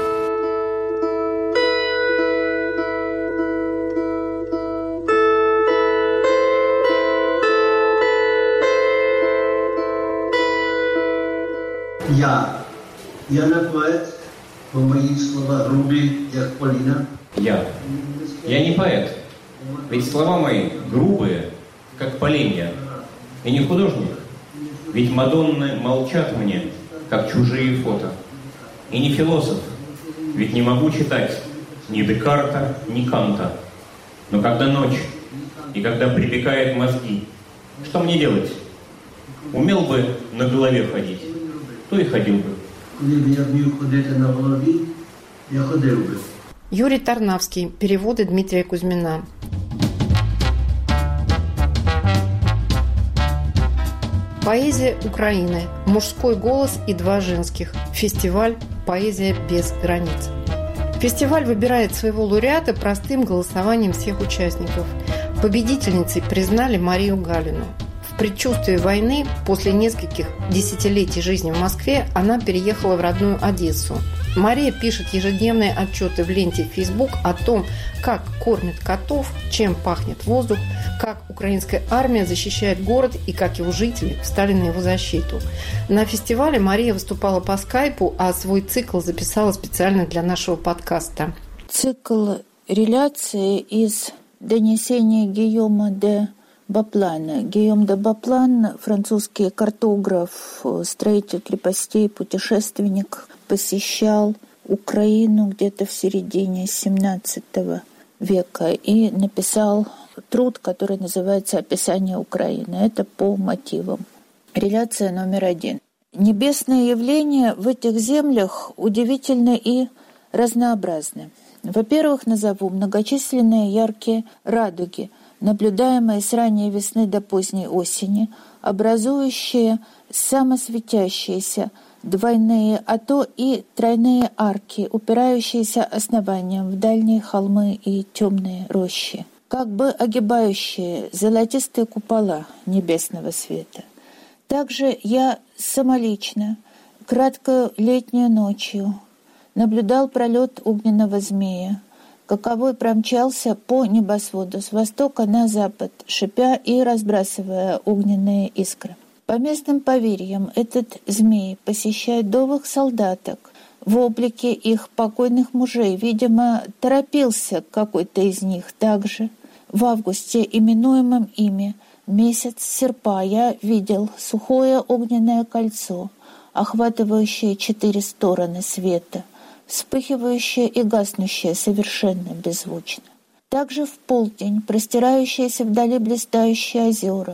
Я. Я не поет, бо мої слова грубі, як Поліна. Я. Я не поэт, ведь слова мои грубые, как поленья. И не художник, ведь Мадонны молчат мне, как чужие фото. И не философ, ведь не могу читать ни Декарта, ни Канта. Но когда ночь, и когда припекает мозги, что мне делать? Умел бы на голове ходить, то и ходил бы. Коли б я вмів ходити на голові, я ходив би. Юрий Тарнавский. Переводы Дмитрия Кузьмина. Поэзия Украины. Мужской голос и два женских. Фестиваль «Поэзия без границ». Фестиваль выбирает своего лауреата простым голосованием всех участников. Победительницей признали Марию Галину. В предчувствии войны, после нескольких десятилетий жизни в Москве, она переехала в родную Одессу. Мария пишет ежедневные отчеты в ленте в Facebook о том, как кормят котов, чем пахнет воздух, как украинская армия защищает город и как его жители встали на его защиту. На фестивале Мария выступала по скайпу, а свой цикл записала специально для нашего подкаста. Цикл реляции из донесения Гийома де Баплана. Гийом де Баплан, французский картограф, строитель крепостей, путешественник, посещал Украину где-то в середине семнадцатого века и написал труд, который называется «Описание Украины». Это по мотивам. Реляция номер один. Небесные явления в этих землях удивительны и разнообразны. Во-первых, назову многочисленные яркие радуги, наблюдаемые с ранней весны до поздней осени, образующие самосветящиеся двойные, а то и тройные арки, упирающиеся основанием в дальние холмы и темные рощи, как бы огибающие золотистые купола небесного света. Также я самолично, краткою летнюю ночью, наблюдал пролет огненного змея, каковой промчался по небосводу с востока на запад, шипя и разбрасывая огненные искры. По местным поверьям, этот змей посещает вдовых солдаток. В облике их покойных мужей, видимо, торопился какой-то из них также. В августе, именуемом ими месяц серпа, я видел сухое огненное кольцо, охватывающее четыре стороны света, вспыхивающее и гаснущее совершенно беззвучно. Также в полдень простирающиеся вдали блистающие озера,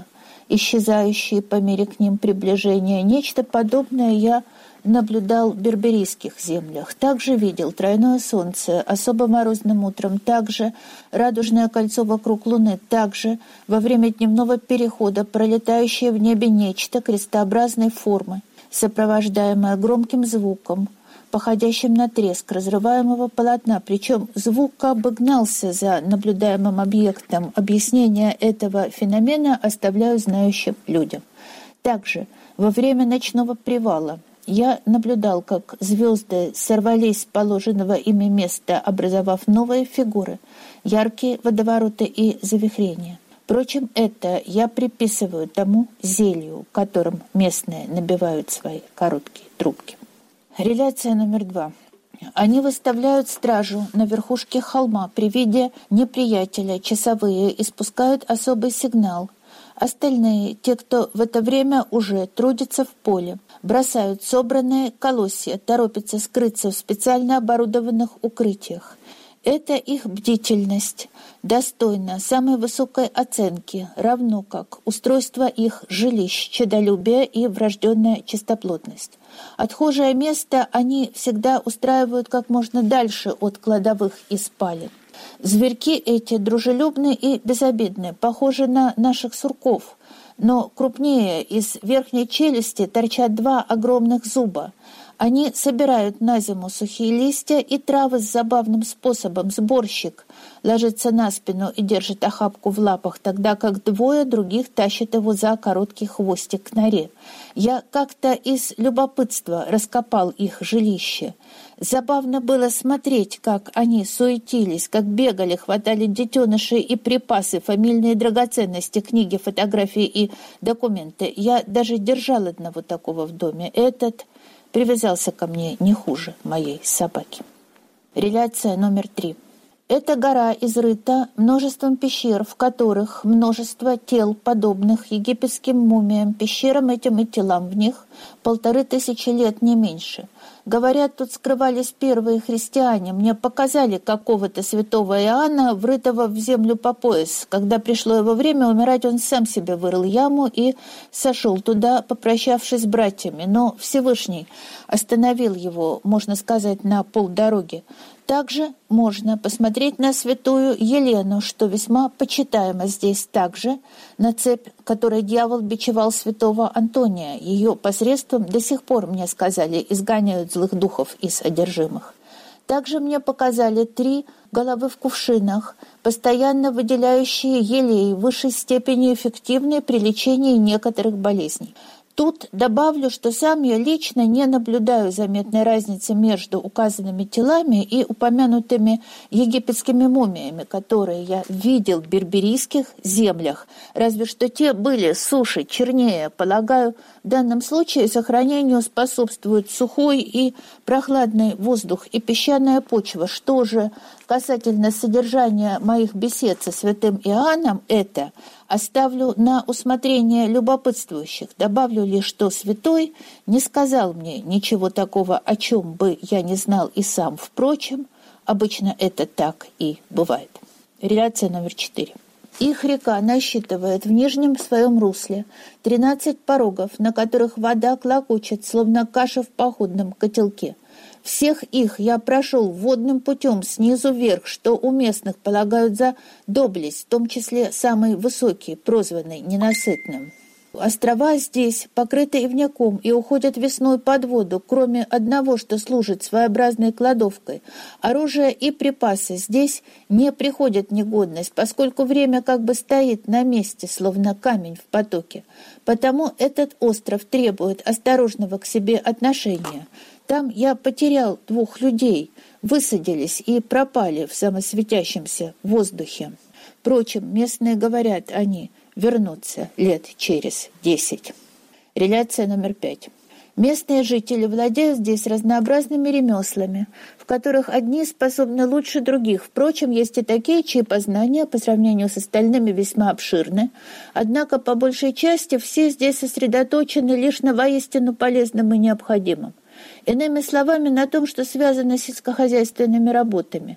исчезающие по мере к ним приближения. Нечто подобное я наблюдал в берберийских землях. Также видел тройное солнце особо морозным утром, также радужное кольцо вокруг луны, также во время дневного перехода пролетающее в небе нечто крестообразной формы, сопровождаемое громким звуком, походящим на треск разрываемого полотна, причем звук как бы гнался за наблюдаемым объектом. Объяснение этого феномена оставляю знающим людям. Также во время ночного привала я наблюдал, как звезды сорвались с положенного ими места, образовав новые фигуры, яркие водовороты и завихрения. Впрочем, это я приписываю тому зелью, которым местные набивают свои короткие трубки. Реляция номер два. Они выставляют стражу на верхушке холма. При виде неприятеля часовые испускают особый сигнал. Остальные, те, кто в это время уже трудится в поле, бросают собранные колосья, торопятся скрыться в специально оборудованных укрытиях. Эта их бдительность достойна самой высокой оценки, равно как устройство их жилищ, чадолюбие и врожденная чистоплотность. Отхожее место они всегда устраивают как можно дальше от кладовых и спален. Зверьки эти дружелюбны и безобидны, похожи на наших сурков, но крупнее из верхней челюсти торчат два огромных зуба. Они собирают на зиму сухие листья и травы с забавным способом. Сборщик ложится на спину и держит охапку в лапах, тогда как двое других тащат его за короткий хвостик к норе. Я как-то из любопытства раскопал их жилище. Забавно было смотреть, как они суетились, как бегали, хватали детенышей и припасы, фамильные драгоценности, книги, фотографии и документы. Я даже держал одного такого в доме. Этот привязался ко мне не хуже моей собаки. Реляция номер три. Эта гора изрыта множеством пещер, в которых множество тел, подобных египетским мумиям, пещерам этим и телам в них полторы тысячи лет, не меньше. Говорят, тут скрывались первые христиане. Мне показали какого-то святого Иоанна, врытого в землю по пояс. Когда пришло его время умирать, он сам себе вырыл яму и сошел туда, попрощавшись с братьями. Но Всевышний остановил его, можно сказать, на полдороги. Также можно посмотреть на святую Елену, что весьма почитаемо здесь также, на цепь, которой дьявол бичевал святого Антония. Ее посредством до сих пор, мне сказали, изгоняют злых духов из одержимых. Также мне показали три головы в кувшинах, постоянно выделяющие елей в высшей степени эффективные при лечении некоторых болезней. Тут добавлю, что сам я лично не наблюдаю заметной разницы между указанными телами и упомянутыми египетскими мумиями, которые я видел в берберийских землях, разве что те были суше, чернее. Полагаю, в данном случае сохранению способствуют сухой и прохладный воздух и песчаная почва. Что же касательно содержания моих бесед со святым Иоанном, это оставлю на усмотрение любопытствующих. Добавлю лишь, что святой не сказал мне ничего такого, о чем бы я не знал и сам. Впрочем, обычно это так и бывает. Реляция номер четыре. Их река насчитывает в нижнем своем русле тринадцать порогов, на которых вода клокочет, словно каша в походном котелке. Всех их я прошел водным путем снизу вверх, что у местных полагают за доблесть, в том числе самый высокий, прозванный ненасытным. Острова здесь покрыты ивняком и уходят весной под воду, кроме одного, что служит своеобразной кладовкой. Оружие и припасы здесь не приходят в негодность, поскольку время как бы стоит на месте, словно камень в потоке. Потому этот остров требует осторожного к себе отношения. Там я потерял двух людей, высадились и пропали в самосветящемся воздухе. Впрочем, местные говорят, они вернутся лет через десять. Реляция номер пять. Местные жители владеют здесь разнообразными ремеслами, в которых одни способны лучше других. Впрочем, есть и такие, чьи познания по сравнению с остальными весьма обширны. Однако, по большей части, все здесь сосредоточены лишь на воистину полезном и необходимом. Иными словами, на том, что связано с сельскохозяйственными работами.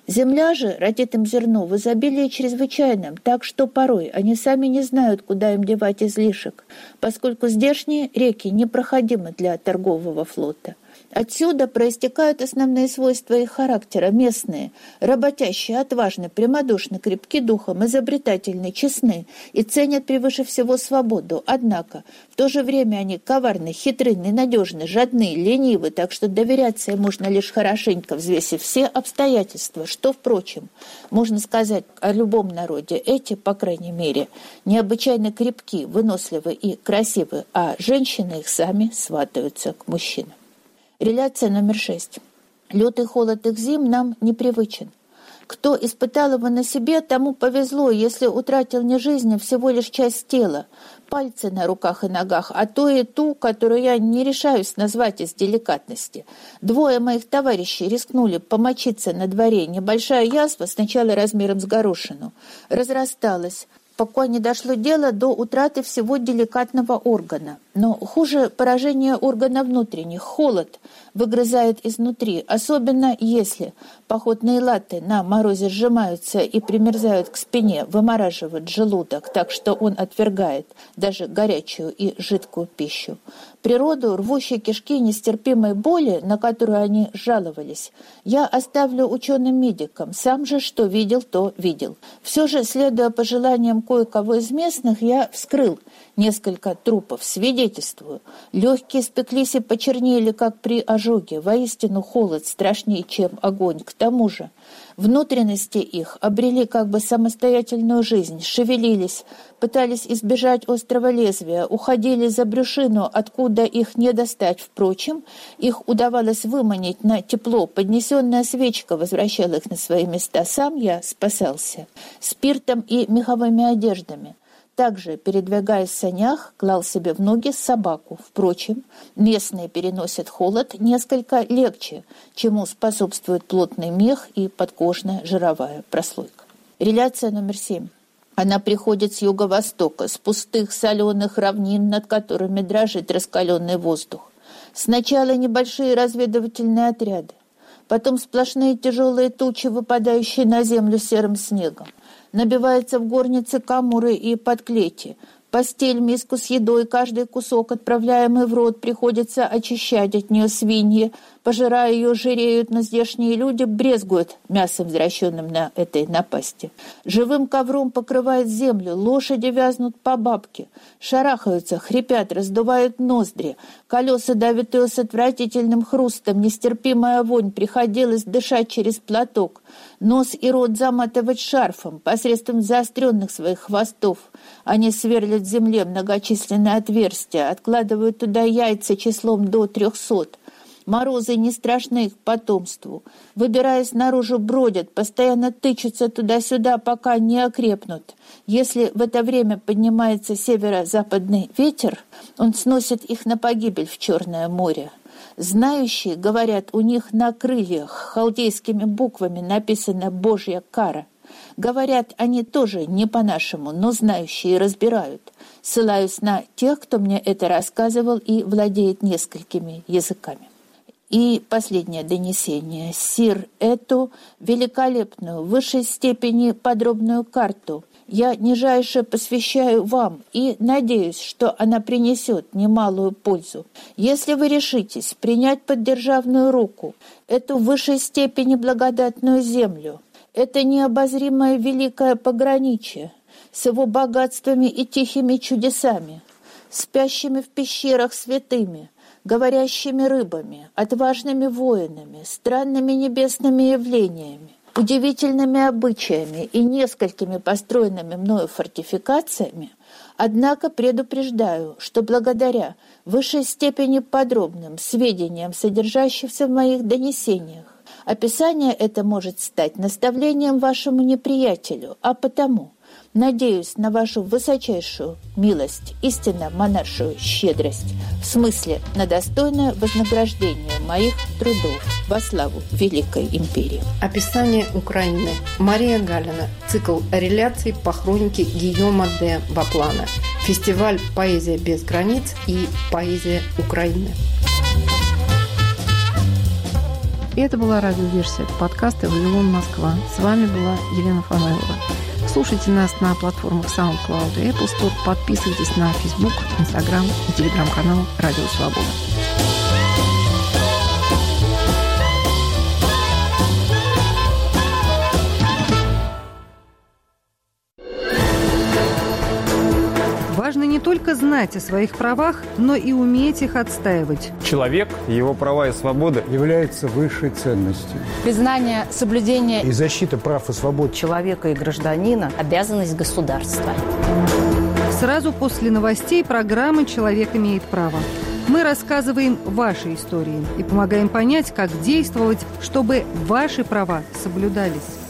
Земля же родит им зерно в изобилии чрезвычайном, так что порой они сами не знают, куда им девать излишек, поскольку здешние реки непроходимы для торгового флота. Отсюда проистекают основные свойства их характера: местные, работящие, отважны, прямодушны, крепки духом, изобретательны, честны и ценят превыше всего свободу. Однако в то же время они коварны, хитры, ненадежны, жадны, ленивы, так что доверяться им можно лишь хорошенько взвесив все обстоятельства, что, впрочем, можно сказать о любом народе. Эти, по крайней мере, необычайно крепки, выносливы и красивы, а женщины их сами сватаются к мужчинам. Реляция номер шесть. Лютый холод их зим нам непривычен. Кто испытал его на себе, тому повезло, если утратил не жизнь, а всего лишь часть тела, пальцы на руках и ногах, а то и ту, которую я не решаюсь назвать из деликатности. Двое моих товарищей рискнули помочиться на дворе. Небольшая язва, сначала размером с горошину, разрасталась, пока не дошло дело до утраты всего деликатного органа. Но хуже поражение органа внутренних. Холод выгрызает изнутри, особенно если походные латы на морозе сжимаются и примерзают к спине, вымораживают желудок, так что он отвергает даже горячую и жидкую пищу. Природу, рвущей кишки нестерпимой боли, на которую они жаловались, я оставлю ученым-медикам. Сам же, что видел, то видел. Все же, следуя пожеланиям кое-кого из местных, я вскрыл несколько трупов. Свидетельствую, легкие спеклись и почернели, как при ожоге. Воистину, холод страшнее, чем огонь. К тому же внутренности их обрели как бы самостоятельную жизнь, шевелились, пытались избежать острого лезвия, уходили за брюшину, откуда их не достать. Впрочем, их удавалось выманить на тепло. Поднесенная свечка возвращала их на свои места. Сам я спасался спиртом и меховыми одеждами. Также, передвигаясь в санях, клал себе в ноги собаку. Впрочем, местные переносят холод несколько легче, чему способствует плотный мех и подкожная жировая прослойка. Реляция номер семь. Она приходит с юго-востока, с пустых соленых равнин, над которыми дрожит раскаленный воздух. Сначала небольшие разведывательные отряды, потом сплошные тяжелые тучи, выпадающие на землю серым снегом. Набивается в горнице камуры и подклети. Постель, миску с едой, каждый кусок, отправляемый в рот, приходится очищать от нее свиньи. Пожирая ее, жиреют, но здешние люди брезгуют мясом, возвращенным на этой напасти. Живым ковром покрывает землю, лошади вязнут по бабке, шарахаются, хрипят, раздувают ноздри. Колеса давят ее с отвратительным хрустом, нестерпимая вонь, приходилось дышать через платок. Нос и рот заматывать шарфом посредством заостренных своих хвостов. Они сверлят в земле многочисленные отверстия, откладывают туда яйца числом до трехсот. Морозы не страшны их потомству. Выбираясь наружу, бродят, постоянно тычутся туда-сюда, пока не окрепнут. Если в это время поднимается северо-западный ветер, он сносит их на погибель в Черное море. Знающие, говорят, у них на крыльях халдейскими буквами написана «Божья кара». Говорят, они тоже не по-нашему, но знающие разбирают. Ссылаюсь на тех, кто мне это рассказывал и владеет несколькими языками. И последнее донесение. Сир, эту великолепную, в высшей степени подробную карту я нижайше посвящаю вам и надеюсь, что она принесет немалую пользу. Если вы решитесь принять под державную руку эту в высшей степени благодатную землю, это необозримое великое пограничье с его богатствами и тихими чудесами, спящими в пещерах святыми, говорящими рыбами, отважными воинами, странными небесными явлениями, удивительными обычаями и несколькими построенными мною фортификациями, однако предупреждаю, что благодаря высшей степени подробным сведениям, содержащимся в моих донесениях, описание это может стать наставлением вашему неприятелю, а потому надеюсь на вашу высочайшую милость, истинно монаршую щедрость, в смысле на достойное вознаграждение моих трудов во славу Великой империи. Описание Украины. Мария Галина. Цикл реляций по хронике Гийома де Баплана. Фестиваль «Поэзия без границ» и «Поэзия Украины». И это была радиоверсия подкаста «Вавилон, Москва». С вами была Елена Фанайлова. Слушайте нас на платформах SoundCloud и Apple Store. Подписывайтесь на Facebook, Instagram и телеграм-канал «Радио Свобода». Важно не только знать о своих правах, но и уметь их отстаивать. Человек, его права и свободы являются высшей ценностью. Признание, соблюдение и защита прав и свобод человека и гражданина – обязанность государства. Сразу после новостей программы «Человек имеет право». Мы рассказываем ваши истории и помогаем понять, как действовать, чтобы ваши права соблюдались.